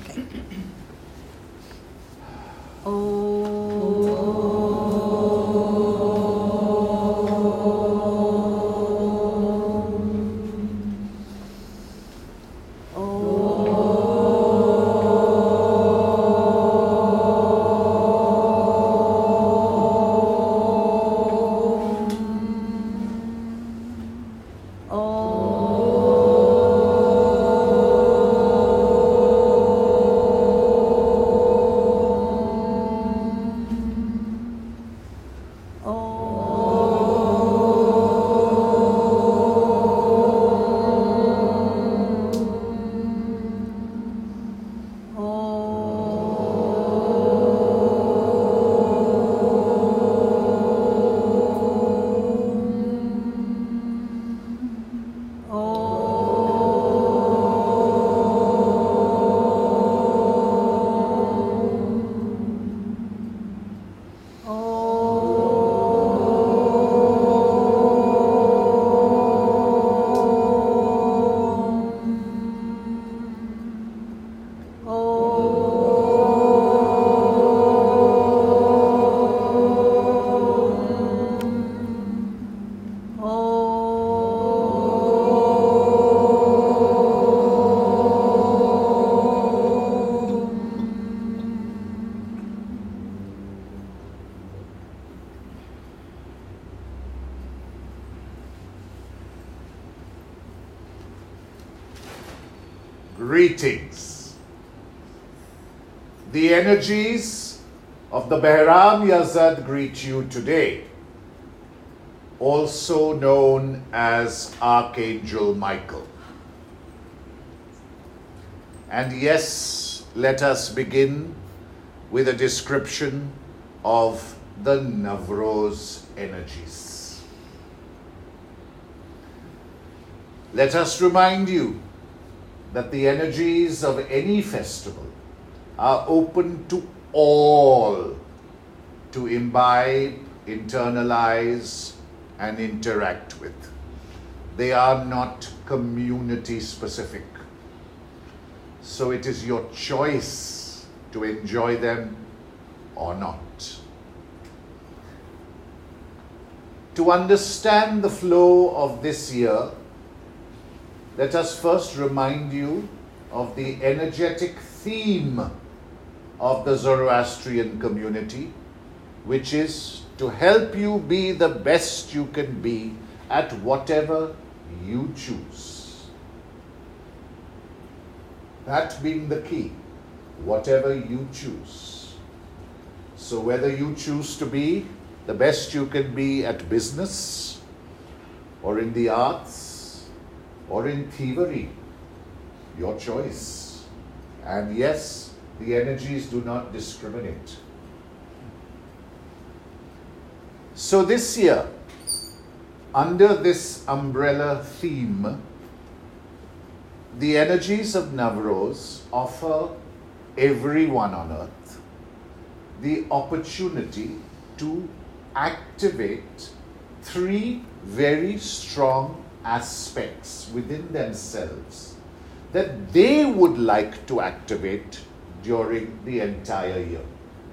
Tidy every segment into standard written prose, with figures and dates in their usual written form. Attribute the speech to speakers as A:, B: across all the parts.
A: Greetings. The energies of the Behram Yazad greet you today, also known as Archangel Michael. And yes, let us begin with a description of the Navroz energies. Let us remind you that the energies of any festival are open to all to imbibe, internalize, and interact with. They are not community specific. So it is your choice to enjoy them or not. To understand the flow of this year, let us first remind you of the energetic theme of the Zoroastrian community, which is to help you be the best you can be at whatever you choose. That being the key, whatever you choose. So whether you choose to be the best you can be at business, or in the arts, or in thievery, your choice. And yes, the energies do not discriminate. So this year, under this umbrella theme, the energies of Navroz offer everyone on earth the opportunity to activate three very strong aspects within themselves that they would like to activate during the entire year.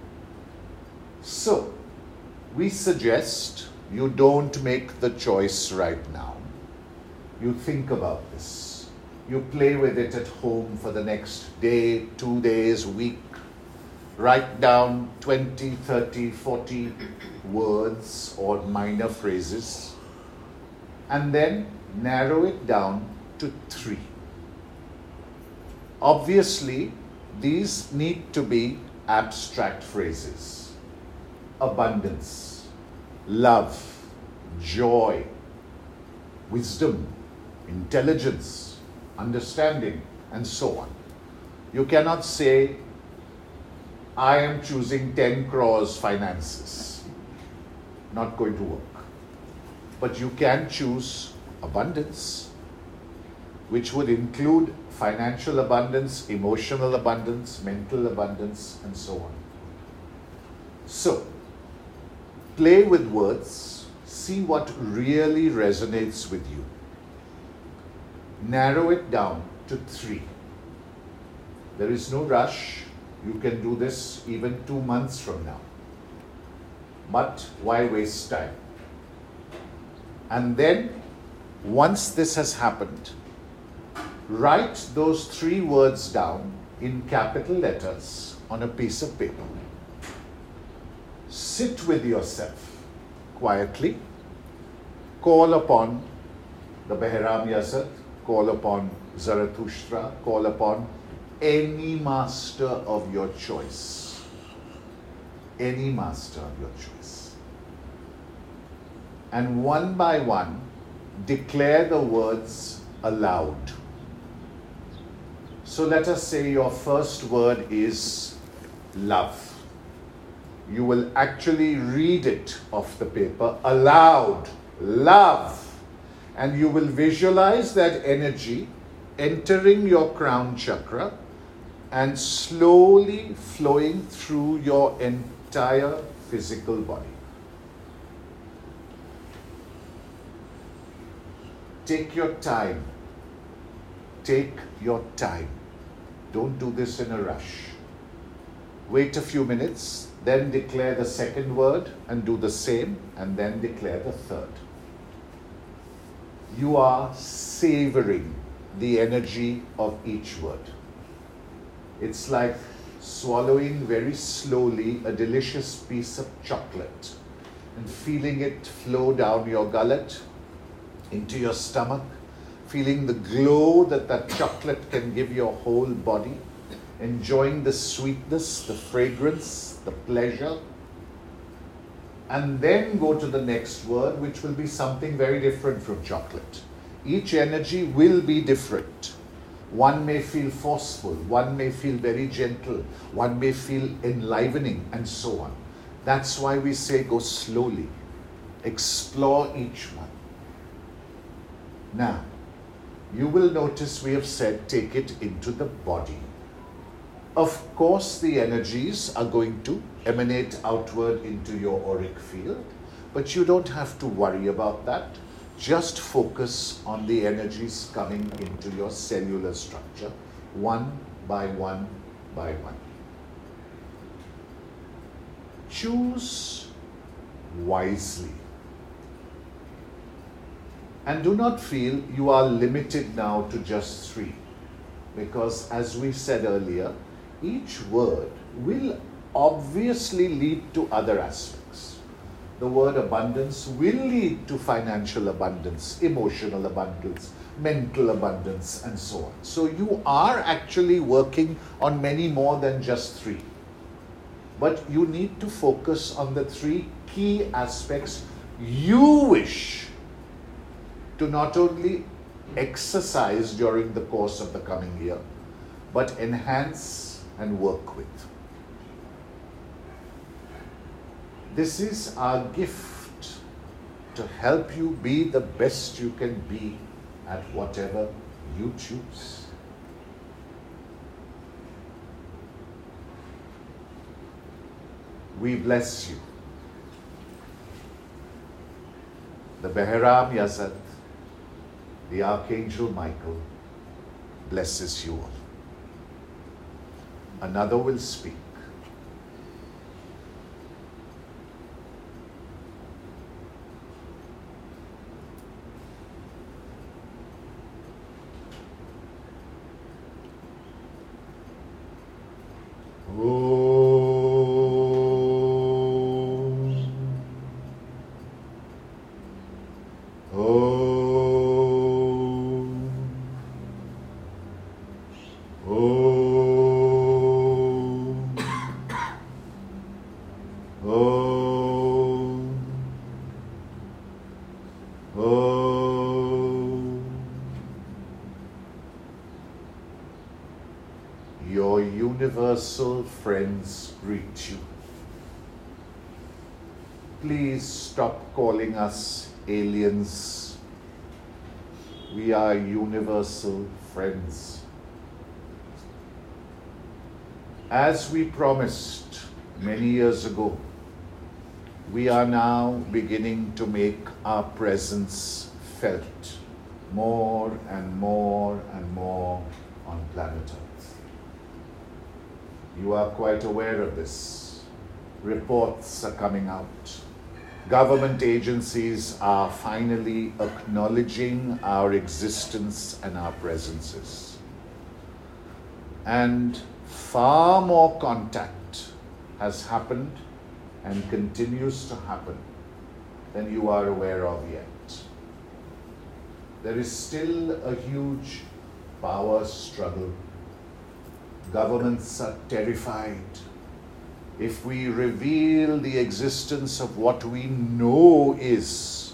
A: So, we suggest you don't make the choice right now. You think about this. You play with it at home for the next day, 2 days, week. Write down 20, 30, 40 words or minor phrases, and then narrow it down to 3. Obviously, these need to be abstract phrases. Abundance, love, joy, wisdom, intelligence, understanding, and so on. You cannot say, I am choosing 10 crores finances. Not going to work. But you can choose abundance, which would include financial abundance, emotional abundance, mental abundance, and so on. So, play with words, see what really resonates with you. Narrow it down to 3. There is no rush. You can do this even 2 months from now. But why waste time? And then, once this has happened, write those 3 words down in capital letters on a piece of paper. Sit with yourself quietly. Call upon the Behram Yazid, call upon Zarathustra, call upon any master of your choice. Any master of your choice. And one by one, declare the words aloud. So let us say your first word is love. You will actually read it off the paper aloud. Love. And you will visualize that energy entering your crown chakra and slowly flowing through your entire physical body. Take your time. Take your time. Don't do this in a rush. Wait a few minutes, then declare the second word and do the same, and then declare the third. You are savoring the energy of each word. It's like swallowing very slowly a delicious piece of chocolate and feeling it flow down your gullet, into your stomach, feeling the glow that that chocolate can give your whole body, enjoying the sweetness, the fragrance, the pleasure. And then go to the next word, which will be something very different from chocolate. Each energy will be different. One may feel forceful, one may feel very gentle, one may feel enlivening, and so on. That's why we say go slowly. Explore each one. Now, you will notice we have said take it into the body. Of course, the energies are going to emanate outward into your auric field, but you don't have to worry about that. Just focus on the energies coming into your cellular structure, one by one by one. Choose wisely. And do not feel you are limited now to just 3. Because as we said earlier, each word will obviously lead to other aspects. The word abundance will lead to financial abundance, emotional abundance, mental abundance, and so on. So you are actually working on many more than just 3. But you need to focus on the 3 key aspects you wish to not only exercise during the course of the coming year, but enhance and work with. This is our gift to help you be the best you can be at whatever you choose. We bless you. The Behram Yazid, the Archangel Michael, blesses you all. Another will speak. Your universal friends greet you. Please stop calling us aliens. We are universal friends. As we promised many years ago, we are now beginning to make our presence felt more and more and more on planet Earth. You are quite aware of this. Reports are coming out. Government agencies are finally acknowledging our existence and our presences. And far more contact has happened and continues to happen than you are aware of yet. There is still a huge power struggle. Governments are terrified. If we reveal the existence of what we know is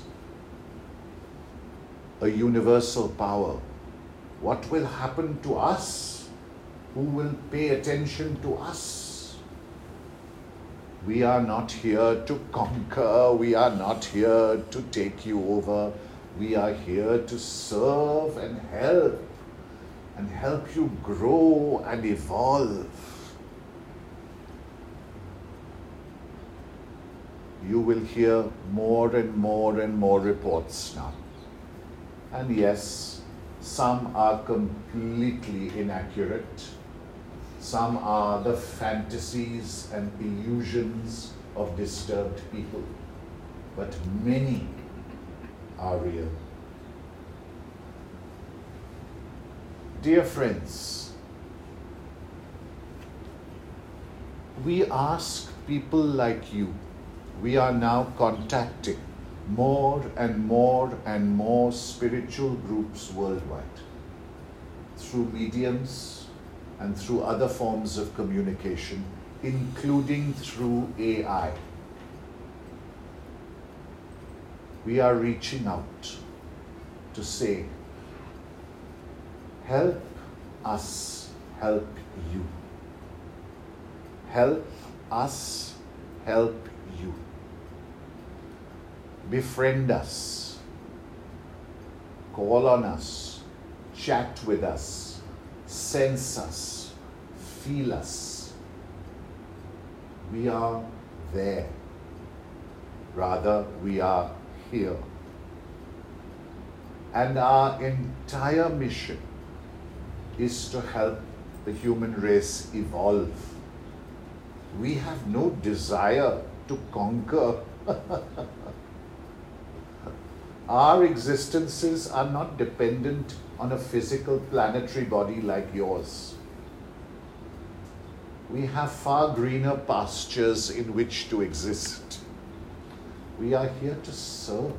A: a universal power, what will happen to us? Who will pay attention to us? We are not here to conquer. We are not here to take you over. We are here to serve and help you grow and evolve. You will hear more and more and more reports now. And yes, some are completely inaccurate. Some are the fantasies and illusions of disturbed people. But many are real. Dear friends, we ask people like you. We are now contacting more and more and more spiritual groups worldwide through mediums and through other forms of communication, including through AI. We are reaching out to say, help us help you. Help us help you. Befriend us. Call on us. Chat with us. Sense us. Feel us. We are there. Rather, we are here. And our entire mission is to help the human race evolve. We have no desire to conquer. Our existences are not dependent on a physical planetary body like yours. We have far greener pastures in which to exist. We are here to serve.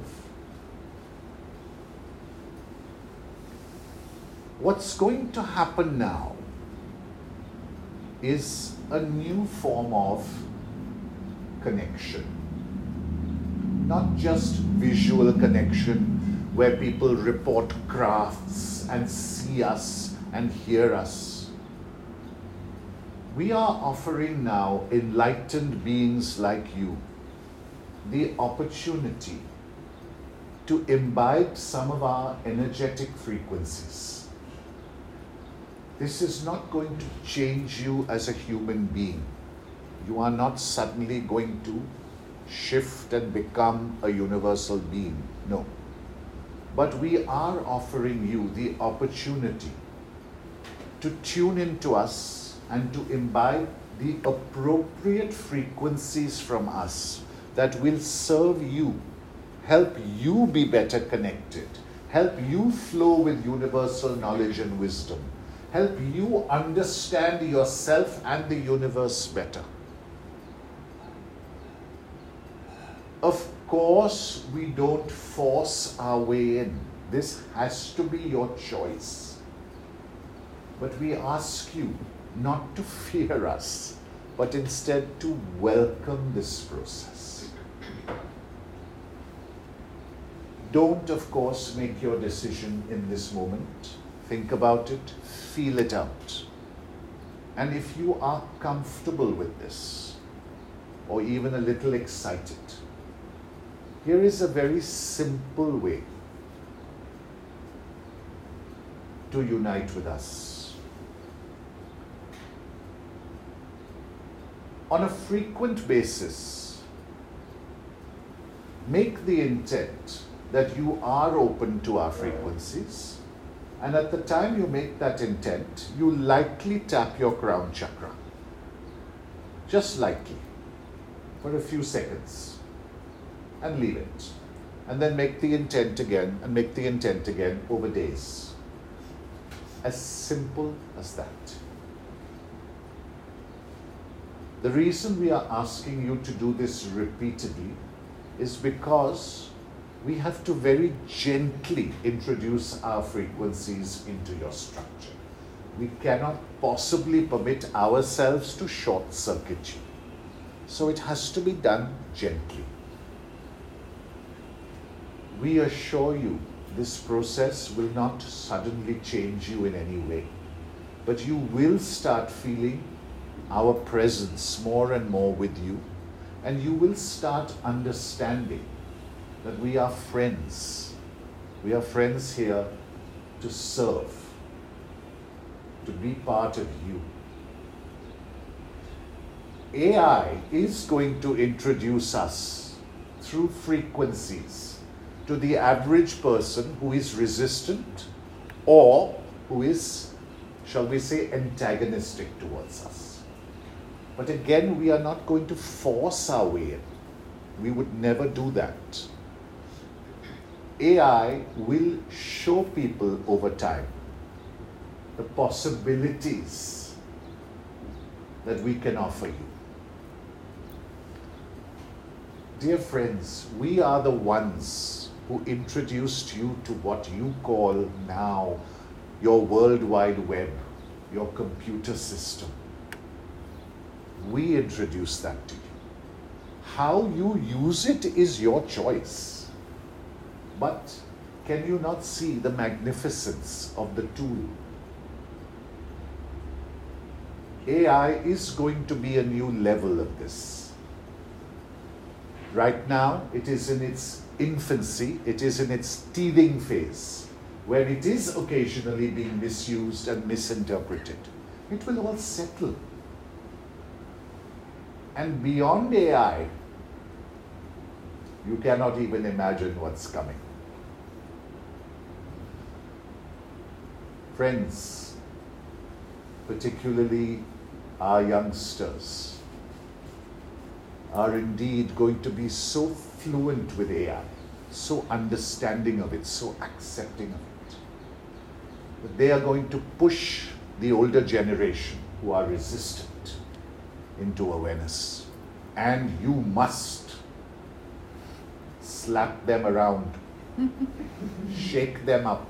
A: What's going to happen now is a new form of connection. Not just visual connection where people report crafts and see us and hear us. We are offering now enlightened beings like you the opportunity to imbibe some of our energetic frequencies. This is not going to change you as a human being. You are not suddenly going to shift and become a universal being. No. But we are offering you the opportunity to tune into us and to imbibe the appropriate frequencies from us that will serve you, help you be better connected, help you flow with universal knowledge and wisdom, help you understand yourself and the universe better. Of course, we don't force our way in. This has to be your choice. But we ask you not to fear us, but instead to welcome this process. Don't, of course, make your decision in this moment. Think about it, feel it out. And if you are comfortable with this, or even a little excited, here is a very simple way to unite with us. On a frequent basis, make the intent that you are open to our frequencies, and at the time you make that intent, you lightly tap your crown chakra. just lightly, for a few seconds, and leave it. And then make the intent again, and make the intent again over days. As simple as that. The reason we are asking you to do this repeatedly is because we have to very gently introduce our frequencies into your structure. We cannot possibly permit ourselves to short circuit you. So it has to be done gently. We assure you this process will not suddenly change you in any way, but you will start feeling our presence more and more with you, and you will start understanding that we are friends. We are friends here to serve, to be part of you. AI is going to introduce us through frequencies to the average person who is resistant or who is, shall we say, antagonistic towards us. But again, we are not going to force our way in. We would never do that. AI will show people over time the possibilities that we can offer you. Dear friends, we are the ones who introduced you to what you call now your World Wide Web, your computer system. We introduced that to you. How you use it is your choice. But can you not see the magnificence of the tool? AI is going to be a new level of this. Right now, it is in its infancy, it is in its teething phase, where it is occasionally being misused and misinterpreted. It will all settle. And beyond AI, you cannot even imagine what's coming. Friends, particularly our youngsters, are indeed going to be so fluent with AI, so understanding of it, so accepting of it, that they are going to push the older generation who are resistant into awareness. And you must slap them around, shake them up.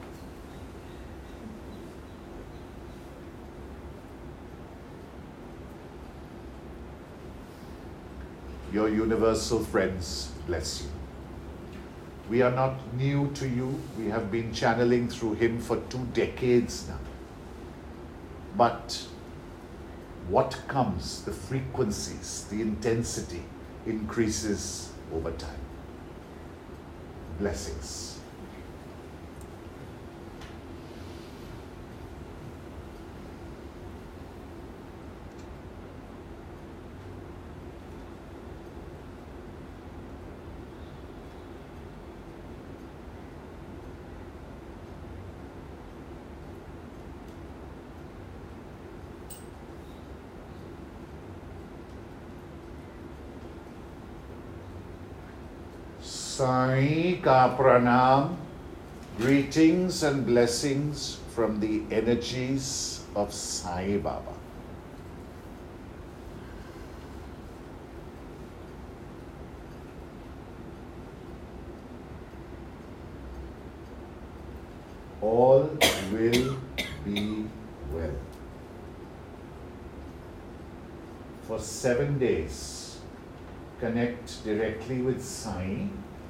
A: Your universal friends bless you. We are not new to you. We have been channeling through him for 2 decades now. But what comes, the frequencies, the intensity increases over time. Blessings. Sai ka pranam, greetings and blessings from the energies of Sai Baba. All will be well. For 7 days, connect directly with Sai.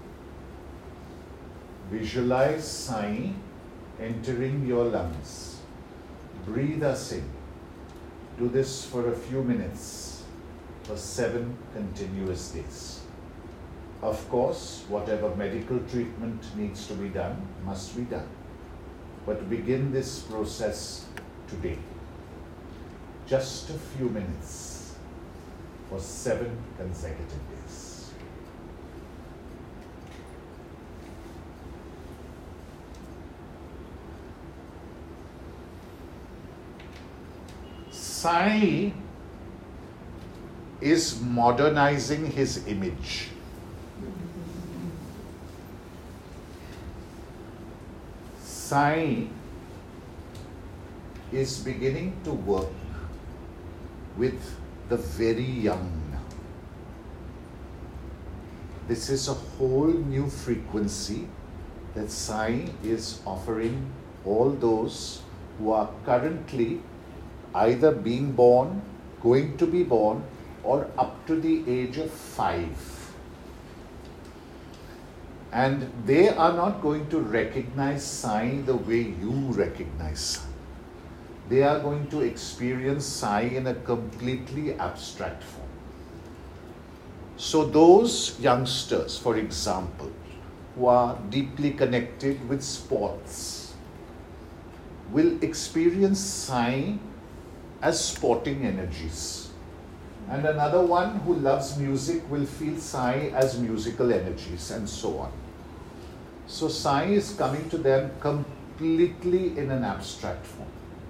A: Visualize Sai entering your lungs. Breathe us in. Do this for a few minutes for 7 continuous days. Of course, whatever medical treatment needs to be done must be done. But begin this process today. Just a few minutes for 7 consecutive days. Sai is modernizing his image. Sai is beginning to work with the very young. This is a whole new frequency that Sai is offering all those who are currently either being born, going to be born, or up to the age of 5. And they are not going to recognize Sai the way you recognize Sai. They are going to experience Sai in a completely abstract form. So those youngsters, for example, who are deeply connected with sports, will experience Sai as sporting energies. And another one who loves music will feel Sai as musical energies, and so on. So Sai is coming to them completely in an abstract form.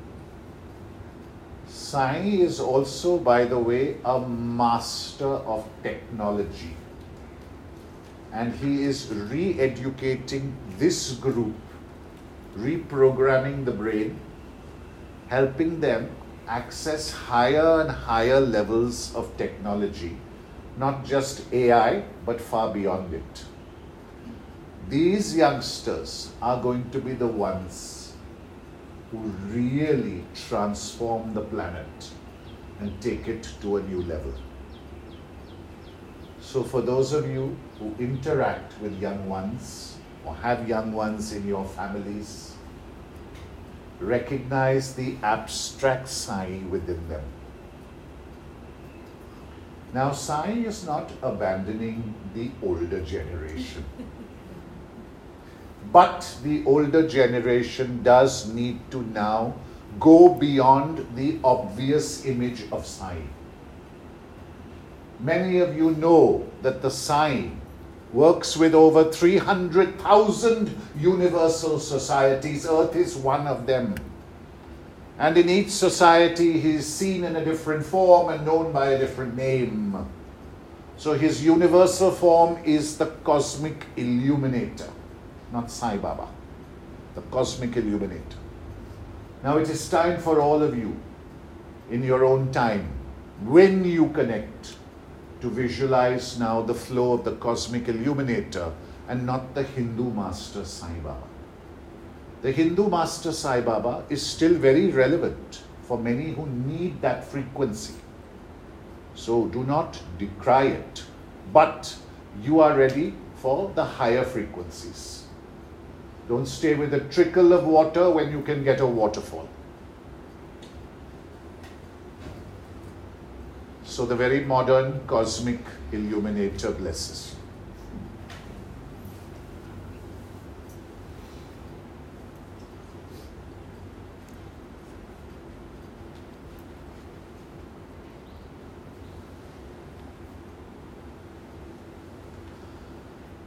A: Sai is also, by the way, a master of technology. And he is re-educating this group, reprogramming the brain, helping them access higher and higher levels of technology, not just AI, but far beyond it. These youngsters are going to be the ones who really transform the planet and take it to a new level. So for those of you who interact with young ones or have young ones in your families, recognize the abstract Sai within them. Now, Sai is not abandoning the older generation. But the older generation does need to now go beyond the obvious image of Sai. Many of you know that the Sai works with over 300,000 universal societies. Earth is one of them. And in each society, he is seen in a different form and known by a different name. So his universal form is the cosmic illuminator, not Sai Baba, the cosmic illuminator. Now it is time for all of you, in your own time, when you connect, to visualize now the flow of the cosmic illuminator and not the Hindu master Sai Baba. The Hindu master Sai Baba is still very relevant for many who need that frequency. So do not decry it, but you are ready for the higher frequencies. Don't stay with a trickle of water when you can get a waterfall. So the very modern cosmic illuminator blesses.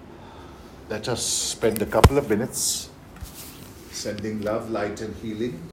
A: Let us spend a couple of minutes sending love, light and healing